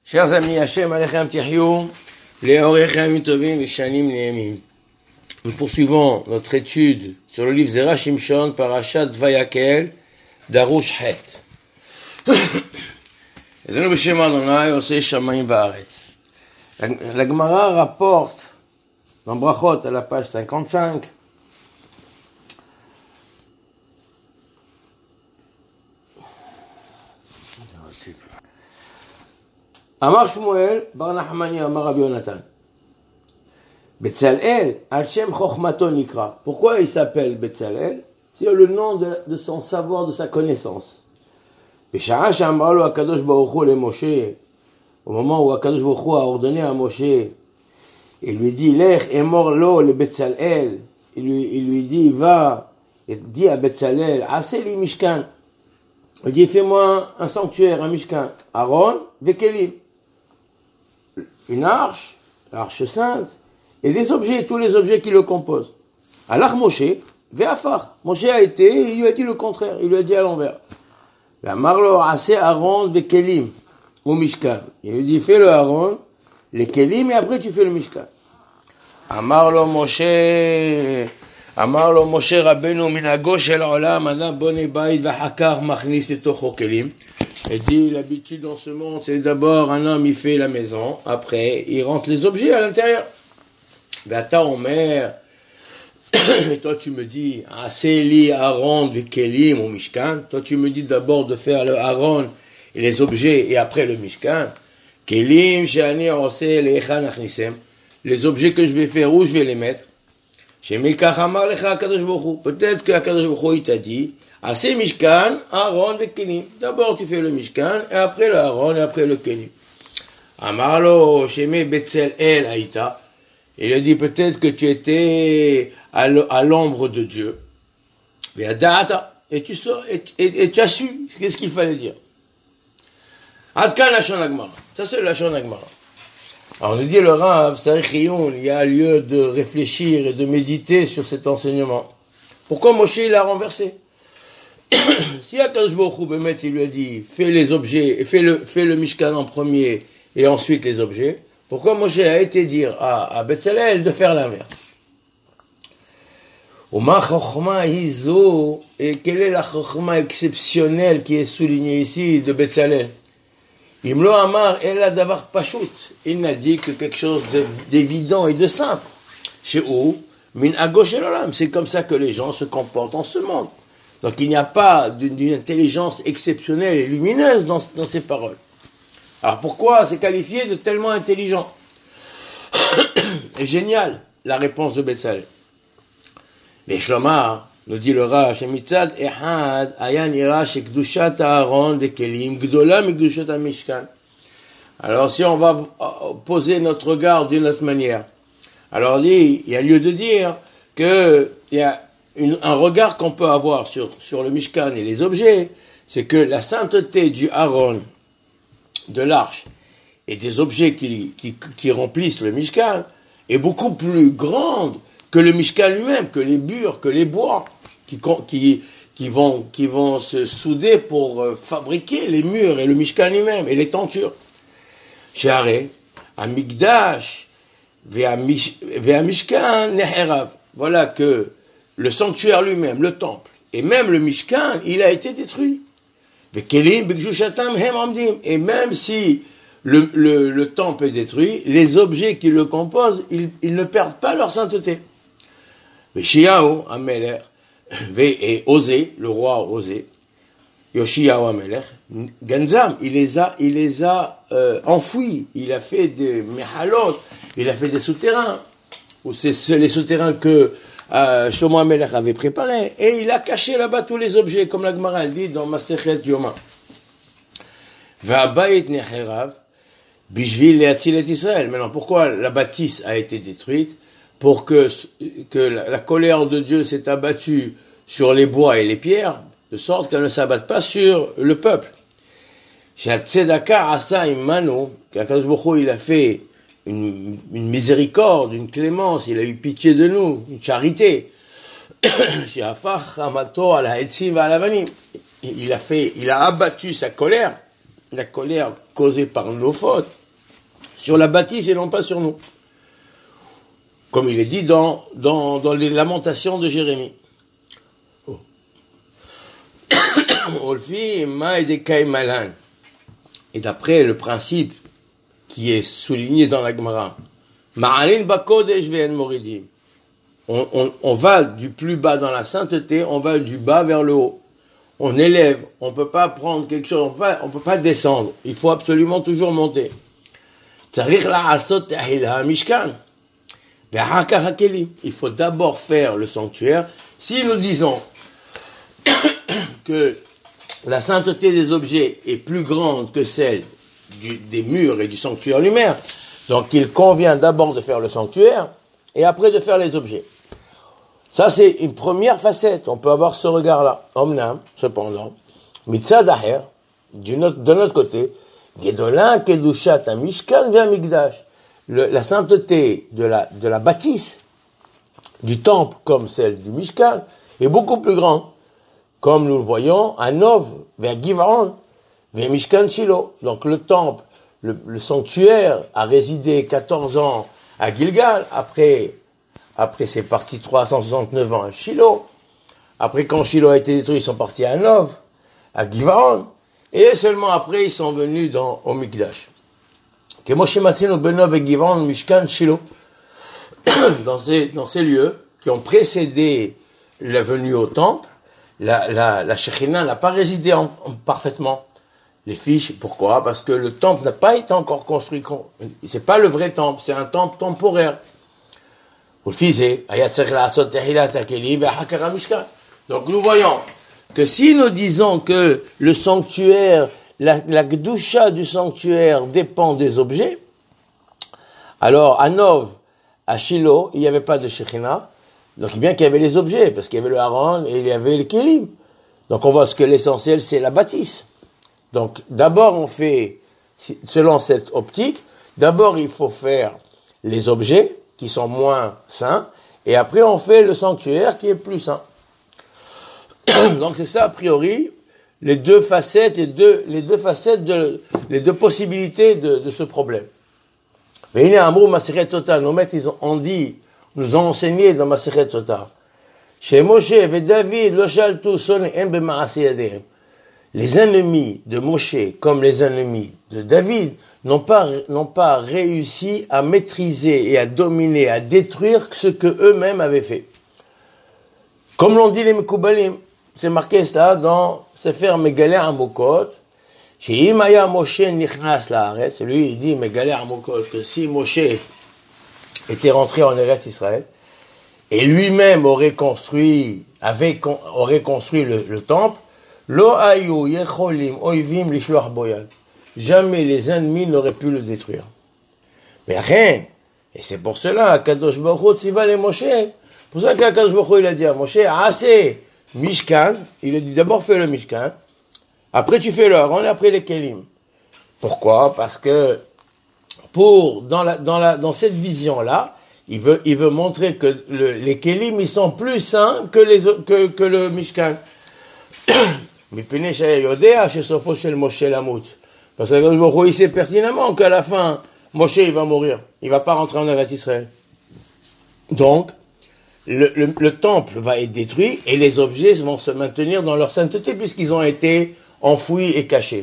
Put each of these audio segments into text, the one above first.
Chers amis, Hachem Alechem Tihyou, Leorechem Tovim Veshanim Neemim. Nous poursuivons notre étude sur le livre Zera Shimshon, Parashat Vayakel, Darush Het. Ezenu B'Shem Adonai Oseh Shamayim Va'aretz. La Gemara rapporte dans Brachot à la page 55 Amar Shmuel bar Nachmani Amar Rabbi Yonatan Betzalel al Shem Chochmato Nikra. Pourquoi il s'appelle Betzalel? C'est le nom de son savoir, de sa connaissance. Beshara she'amar lo HaKadosh Baruch Hu le Moshe, au moment où HaKadosh Baruch Hu a ordonné à Moshe, il lui dit Lech emor lo le Betzalel, il lui dit va et dis à Betzalel Aseli Mishkan, il dit fais-moi un sanctuaire, un Mishkan, Aaron vekelim, une arche, l'arche sainte, et les objets, tous les objets qui le composent. Alors Moshe, ve'afar. Moshe a été, il lui a dit le contraire, il lui a dit à l'envers. Ve'amarlo ase Aaron vekelim, ou Mishkan. Il lui dit fais le Aaron, les kelim, et après tu fais le Mishkan. Amarlo Moshe Rabbeinu minago shel olam adam bonne bayit v'hakar machnis letocho kelim. Il dit, l'habitude dans ce monde, c'est d'abord un homme, il fait la maison, après, il rentre les objets à l'intérieur. V'ata omer, et toi tu me dis, Aseli Aaron v'kelim ou Mishkan, toi tu me dis d'abord de faire le Aaron et les objets, et après le Mishkan. Kelim she'ani oseh le'echa nachnisem, les objets que je vais faire, où je vais les mettre. Shemikach amar lecha HaKadosh Baruch Hu, peut-être que HaKadosh Baruch Hu il t'a dit, Assez Mishkan, Aaron ve Kelim. D'abord tu fais le Mishkan, et après le Aaron, et après le Kelim. Amarlo, Sheme Betzalel Aïta. Il a dit peut-être que tu étais à l'ombre de Dieu. Et tu as su qu'est-ce qu'il fallait dire. Adkan Lachon Agmara. Ça c'est le Lachon Agmara. Alors on nous dit le Rav, il y a lieu de réfléchir et de méditer sur cet enseignement. Pourquoi Moshe l'a renversé? Si HaKadosh Baruch Hu Bemet, il lui a dit fais les objets, fais le Mishkan en premier et ensuite les objets, pourquoi Moshe a été dire à Betzalel de faire l'inverse? Uma Chochma Hizo, et quelle est la Chochma exceptionnelle qui est soulignée ici de Betzalel? Imlo Amar Ela Davar Pashut, il n'a dit que quelque chose d'évident et de simple. Chez où Min Agosh Elolam, c'est comme ça que les gens se comportent en ce monde. Donc il n'y a pas d'une intelligence exceptionnelle et lumineuse dans ces paroles. Alors pourquoi c'est qualifié de tellement intelligent et génial, la réponse de Betzalel. Les Shlomar, nous dit le Rav, Shemitzad Ehad, Ayan Ira Shekdushat Aaron de Kelim, Gdola Megdushat Mishkan. Alors si on va poser notre regard d'une autre manière, alors il y a lieu de dire que il y a un regard qu'on peut avoir sur le Mishkan et les objets, c'est que la sainteté du Aaron, de l'arche, et des objets qui remplissent le Mishkan, est beaucoup plus grande que le Mishkan lui-même, que les bures, que les bois, qui vont se souder pour fabriquer les murs et le Mishkan lui-même, et les tentures. Sheharei, Amigdash, Ve'amishkan Neherav. Voilà que le sanctuaire lui-même, le temple, et même le Mishkan, il a été détruit. Et même si le temple est détruit, les objets qui le composent, ils ne perdent pas leur sainteté. Yoshiyahu Amelech, et Osée, le roi Osée, Yoshiyahu Amelech, Ganzam, il les a enfouis, il a fait des mehalot, il a fait des souterrains, ou c'est les souterrains que Shlomo HaMelech avait préparé, et il a caché là-bas tous les objets, comme la Gemara dit dans Masechet Yoma. Va'abayit necherav, bishvil le'atzil et Israël. Maintenant, pourquoi la bâtisse a été détruite? Pour que la colère de Dieu s'est abattue sur les bois et les pierres, de sorte qu'elle ne s'abatte pas sur le peuple. She'atzedaka asa imanu, qu'Akadosh Baruch Hu, il a fait une miséricorde, une clémence, il a eu pitié de nous, une charité. Il a abattu sa colère la colère causée par nos fautes sur la bâtisse et non pas sur nous. Comme il est dit dans les lamentations de Jérémie. Et d'après le principe qui est souligné dans la Gemara, on va du plus bas dans la sainteté, on va du bas vers le haut. On élève, on peut pas prendre quelque chose, on peut pas descendre. Il faut absolument toujours monter. Il faut d'abord faire le sanctuaire. Si nous disons que la sainteté des objets est plus grande que celle des murs et du sanctuaire lui-même, donc il convient d'abord de faire le sanctuaire et après de faire les objets. Ça, c'est une première facette. On peut avoir ce regard-là. Omnam, cependant, mitzad aher, de notre côté, Gedolin kedushat amishkan ve'amikdash. La sainteté de la bâtisse, du temple comme celle du Mishkan, est beaucoup plus grande. Comme nous le voyons, à Nov, vers Giv'on, vers Mishkan Shilo. Donc le temple, le sanctuaire, a résidé 14 ans à Gilgal, après c'est parti 369 ans à Shilo. Après, quand Shilo a été détruit, ils sont partis à Nov, à Giv'on, et seulement après, ils sont venus au Mikdash. Dans ces lieux qui ont précédé la venue au temple, la Shekhinah n'a pas résidé parfaitement. Les fiches, pourquoi? Parce que le temple n'a pas été encore construit. C'est pas le vrai temple, c'est un temple temporaire. Donc nous voyons que si nous disons que le sanctuaire, la Gdusha du sanctuaire dépend des objets, alors à Nov, à Shilo, il n'y avait pas de Shekhinah, donc bien qu'il y avait les objets, parce qu'il y avait le Haron et il y avait le Kélim. Donc on voit que l'essentiel c'est la bâtisse. Donc d'abord on fait, selon cette optique, d'abord il faut faire les objets qui sont moins saints, et après on fait le sanctuaire qui est plus saint. Donc c'est ça a priori les deux possibilités de ce problème. Mais nos maîtres nous ont enseigné dans Masechet Sota, chez Moshe et David, les ennemis de Moshe comme les ennemis de David n'ont pas réussi à maîtriser et à dominer, à détruire ce que eux-mêmes avaient fait. Comme l'ont dit les Mekoubalim, c'est marqué ça dans Sefer Megaleh Amokot, chez Imaya Moshe Nichnas Laaretz, lui il dit Megaleh Amokot que si Moshe était rentré en Eretz Israël et lui-même aurait construit le temple, Lo ayu yecholim oivim lishloach boyad. Jamais les ennemis n'auraient pu le détruire. Mais rien. Et c'est pour cela qu'Akadosh Baruch Hu tziva le Moshe. Pour ça qu'Akadosh Baruch Hu il a dit à Moshe, assez Mishkan. Il a dit d'abord fais le Mishkan. Après tu fais le Haron et après les Kelim. Pourquoi? Parce que dans cette vision-là, il veut montrer que les Kelim ils sont plus saints que le Mishkan. Mais parce que il sait pertinemment qu'à la fin, Moshe il va mourir. Il va pas rentrer en Eretz Israël. Donc, le temple va être détruit et les objets vont se maintenir dans leur sainteté puisqu'ils ont été enfouis et cachés.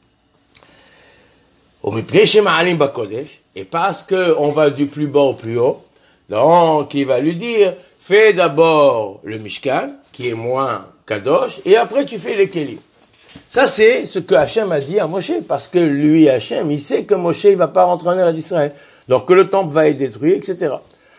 Et parce qu'on va du plus bas au plus haut, donc il va lui dire, fais d'abord le Mishkan, qui est moins Kadosh, et après tu fais les Kélim. Ça c'est ce que Hachem a dit à Moshe, parce que lui, Hachem, il sait que Moshe il va pas rentrer en Eretz Israël, donc que le temple va être détruit, etc.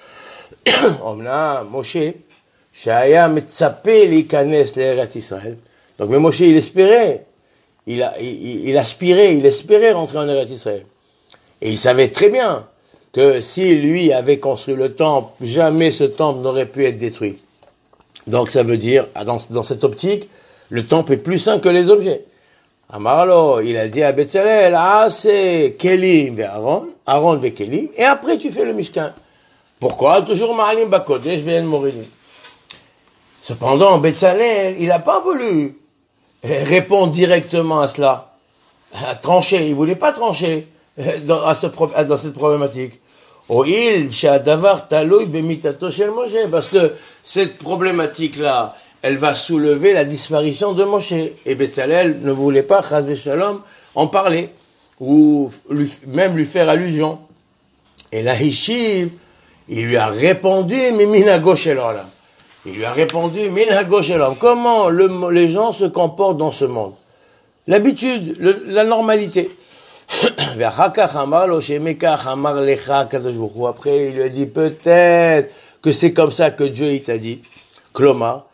Omna, Moshe, Shaya Metzapé l'Ikanes l'Eretz Israël. Donc mais Moshe il espérait, il espérait rentrer en Eretz Israël. Et il savait très bien que si lui avait construit le temple, jamais ce temple n'aurait pu être détruit. Donc ça veut dire, dans cette optique, le temple est plus saint que les objets. Amarlo, il a dit à Betzalel, c'est Kelim ve Aaron ve Kelim, et après tu fais le Mishkan. Pourquoi? Toujours Ma'alim Bakodesh ve'en Moridim. Cependant, Betzalel, il n'a pas voulu répondre directement à cela. trancher. Il voulait pas trancher dans cette problématique. O'il she'adavar taloy b'mitato shel Moshe, parce que cette problématique-là, elle va soulever la disparition de Moshe. Et Betzalel ne voulait pas, chas v'shalom, en parler, ou même lui faire allusion. Et la Hishiv, il lui a répondu, mais minago shel olam. Il lui a répondu, minago shel olam. Comment les gens se comportent dans ce monde? L'habitude, la normalité. Après, il lui a dit, peut-être que c'est comme ça que Dieu il t'a dit. Klomar.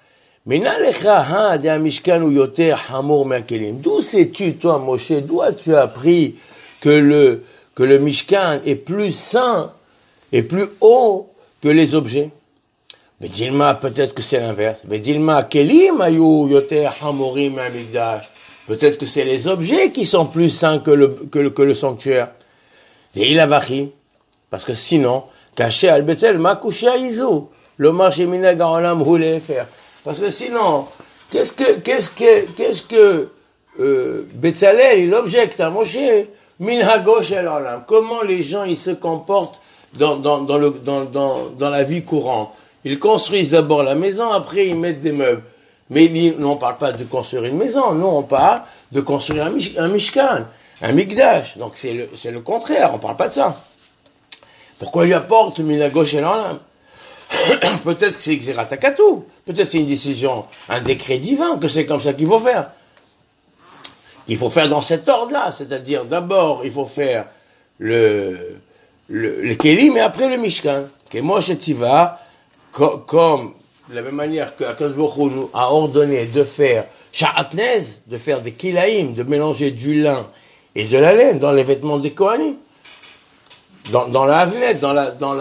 D'où sais-tu, toi, Moshe, d'où as-tu appris que le Mishkan est plus saint et plus haut que les objets? Mais Dilma, peut-être que c'est l'inverse. Mais Dilma, Kelim ayu yoter hamorim amigdash. Peut-être que c'est les objets qui sont plus saints que le sanctuaire. Et il a vachi. Parce que sinon, caché al Betzel, ma couché à Izo. Le marché minag olam voulait faire. Parce que sinon, qu'est-ce que Betzalel, il objecte à Moshe, minhago shel olam. Comment les gens, ils se comportent dans la vie courante. Ils construisent d'abord la maison, après ils mettent des meubles. Mais nous, on ne parle pas de construire une maison, nous, on parle de construire un mishkan, un mikdash. Donc, c'est le contraire, on ne parle pas de ça. Pourquoi il lui apporte minago shel olam? Peut-être que c'est Xerat HaKatuv, peut-être que c'est une décision, un décret divin, que c'est comme ça qu'il faut faire. Il faut faire dans cet ordre-là, c'est-à-dire, d'abord, il faut faire le Kélim, et après le Mishkan. Kemosh Tiva, comme de la même manière que Akadosh Baruch Hu nous a ordonné de faire sha'atnez, de faire des kilaïm, de mélanger du lin et de la laine dans les vêtements des Kohanim, dans la havenette, dans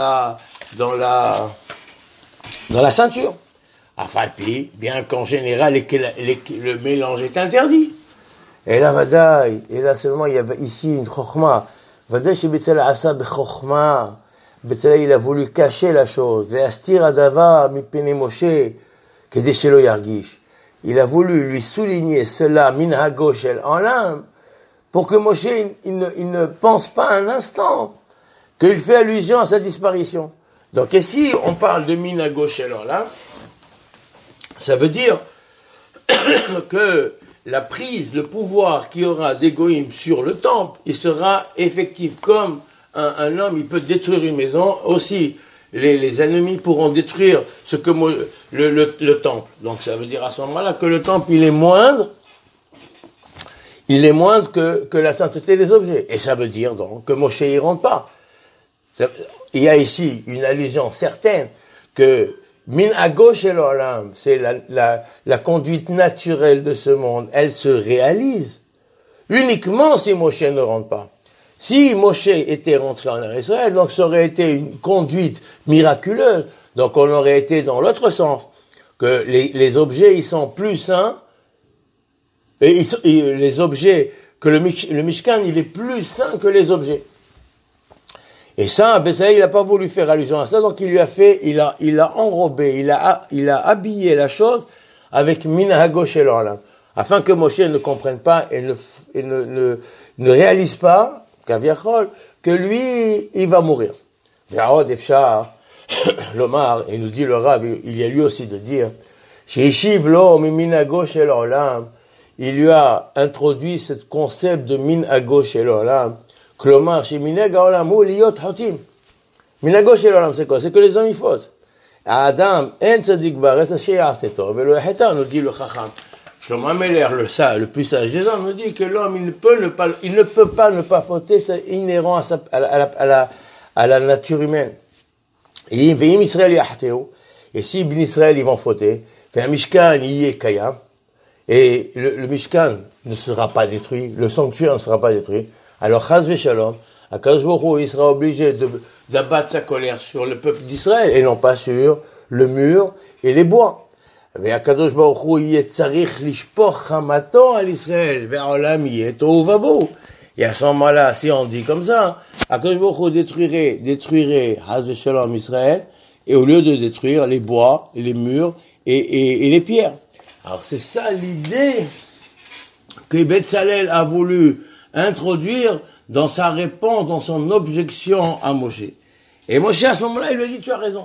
la ceinture. Afalpi, bien qu'en général le mélange est interdit. Et là, Vadaï, et là seulement il y a ici une chokhma. Vadaï chez Betzalel asa bechokma. Betzalel, il a voulu cacher la chose. Le'astir adava mipene Moshe, kedei shelo yargish. Il a voulu lui souligner cela, minhago shel olam, pour que Moshe, il ne pense pas un instant qu'il fait allusion à sa disparition. Donc ici, on parle de minhago shel olam, ça veut dire que la prise, le pouvoir qu'il y aura des goïms sur le temple, il sera effectif comme un homme, il peut détruire une maison, aussi les ennemis pourront détruire le temple. Donc ça veut dire à ce moment-là que le temple, il est moindre que la sainteté des objets. Et ça veut dire donc que Moshe y rentre pas. Il y a ici une allusion certaine que min hagosh el olam, c'est la conduite naturelle de ce monde, elle se réalise uniquement si Moshe ne rentre pas. Si Moshe était rentré en Israël, donc ça aurait été une conduite miraculeuse. Donc on aurait été dans l'autre sens, que les objets ils sont plus saints, et les objets, que le Mishkan il est plus saint que les objets. Et ça, Betzalel, il n'a pas voulu faire allusion à ça, donc il a enrobé, il a habillé la chose avec minhago shel olam, afin que Moshe ne comprenne pas et ne réalise pas que lui, il va mourir. Ve'od efshar lomar, et nous dit le Rav, il y a lieu aussi de dire, she'ishiv lo minhago shel olam, il lui a introduit ce concept de minhago shel olam, klomar she'minhag ha'olam hu liyot hotim. Minhago shel olam, c'est quoi? C'est que les hommes ils fautent. Adam en tzadik baretz asher ya'aseh tov ve'lo yacheta, nous dit le Chacham. Shlomo Ameler, le plus sage des hommes, nous dit que l'homme, il ne peut pas ne pas fauter, c'est inhérent à la nature humaine. Et si Ibn Israël, ils vont fauter, puis un Mishkan, il y est Kayam, et le Mishkan ne sera pas détruit, le sanctuaire ne sera pas détruit, alors Chaz v'Shalom, Akadosh Baruch Hu, il sera obligé d'abattre sa colère sur le peuple d'Israël, et non pas sur le mur et les bois. והקדוש ברוך הוא יהיה צריך לשפוך חמתו על ישראל, והעולם יהיה תוהו ובוהו. Et à ce moment-là, si on dit comme ça, Akadosh Baruch Hu détruirait Haz v'Shalom Israël, et au lieu de détruire les bois, les murs et les pierres. Alors c'est ça l'idée que Betzalel a voulu introduire dans sa réponse, dans son objection à Moshe. Et Moshe, à ce moment-là, il lui dit, tu as raison.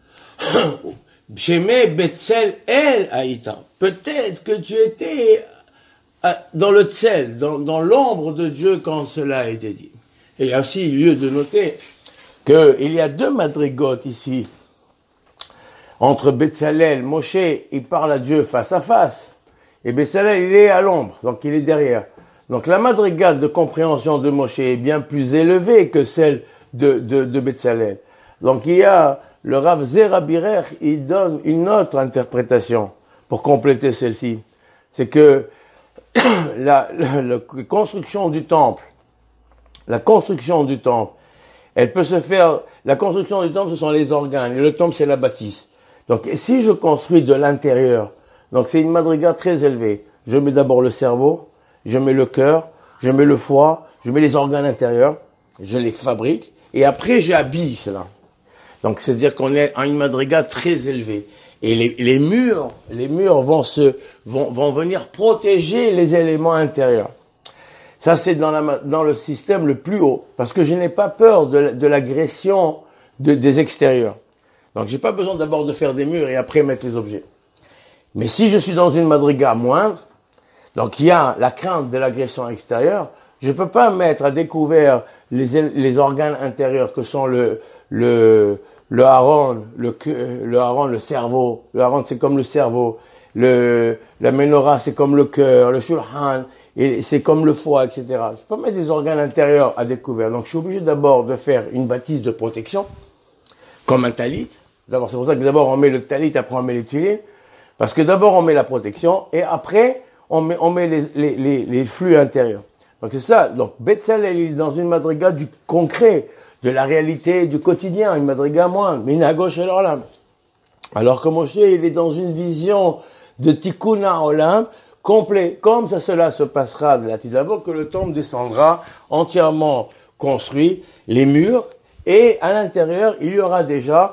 Shemé Betzel El Haïta. Peut-être que tu étais dans le Tzel, dans l'ombre de Dieu quand cela a été dit. Et il y a aussi lieu de noter qu'il y a deux madrigotes ici. Entre Betzalel, Moshe, il parle à Dieu face à face. Et Betzalel, il est à l'ombre, donc il est derrière. Donc la madrigate de compréhension de Moshe est bien plus élevée que celle de Betzalel. Donc il y a le Rav Zera Birer, il donne une autre interprétation pour compléter celle-ci. C'est que la construction du temple, elle peut se faire, la construction du temple, ce sont les organes, et le temple, c'est la bâtisse. Donc, si je construis de l'intérieur, donc c'est une madriga très élevée. Je mets d'abord le cerveau, je mets le cœur, je mets le foie, je mets les organes intérieurs, je les fabrique, et après j'habille cela. Donc, c'est-à-dire qu'on est à une madriga très élevée. Et les murs vont venir protéger les éléments intérieurs. Ça, c'est dans le système le plus haut, parce que je n'ai pas peur de l'agression des extérieurs. Donc, j'ai pas besoin d'abord de faire des murs et après mettre les objets. Mais si je suis dans une madriga moindre, donc il y a la crainte de l'agression extérieure, je peux pas mettre à découvert les organes intérieurs que sont le haron, le cerveau. Le haron, c'est comme le cerveau. La menorah, c'est comme le cœur. Le shulchan, et c'est comme le foie, etc. Je peux pas mettre des organes intérieurs à découvert. Donc, je suis obligé d'abord de faire une bâtisse de protection, comme un talit. D'abord, c'est pour ça que d'abord on met le talit, après on met les tefilines. Parce que d'abord on met la protection, et après on met les flux intérieurs. Donc c'est ça. Donc, Betzalel, il est dans une madriga du concret, de la réalité du quotidien, une madriga moindre, mais à gauche et l'orlam. Alors que Moshe, il est dans une vision de tikkuna olam complet, comme cela se passera de la d'abord que le temple descendra entièrement construit, les murs, et à l'intérieur, il y aura déjà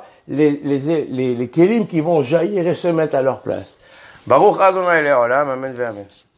les kélim qui vont jaillir et se mettre à leur place. Baruch Adonai Le'olam, amen ve'amen.